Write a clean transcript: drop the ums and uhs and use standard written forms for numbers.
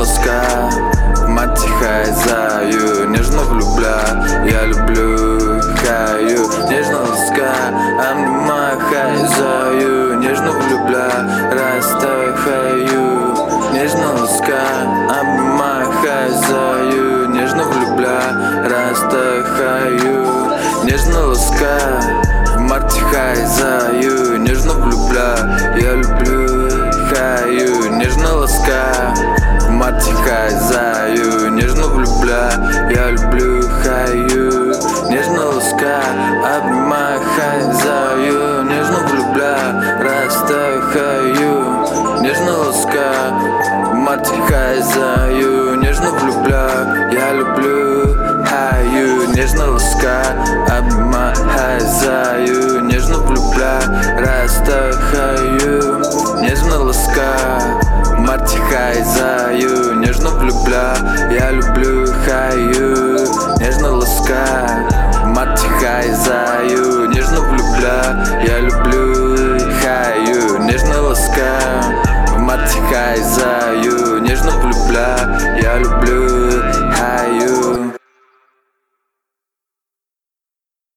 ласкаю, мать хозяю, нежно влюбляю. Я люблю, хаю, нежно ласкаю, обнимаю хозяю, нежно влюбляю, растаю, нежно ласкаю, обнимаю хозяю, нежно влюбляю, растаю, нежно ласкаю, в марте хозяю, нежно влюбляю. Я люблю, хаю, нежно ласкаю, в марте хозяю, нежно влюбляю. Я люблю, хаю, нежно ласкаю, обнимаю хозяю, нежно влюбляю, растаю, нежно ласкаю, в марте хозяю, нежно влюбляю. Я люблю, хаю, нежно ласкаю, обнимаю хозяю, нежно влюбляю, растаю, нежно ласкаю, в марте хозяю, нежно влюбляю. Я люблю, хаю, нежно ласкаю, в марте хозяю, нежно влюбляю. Я люблю, хаю, нежно ласкаю, в марте хозяю.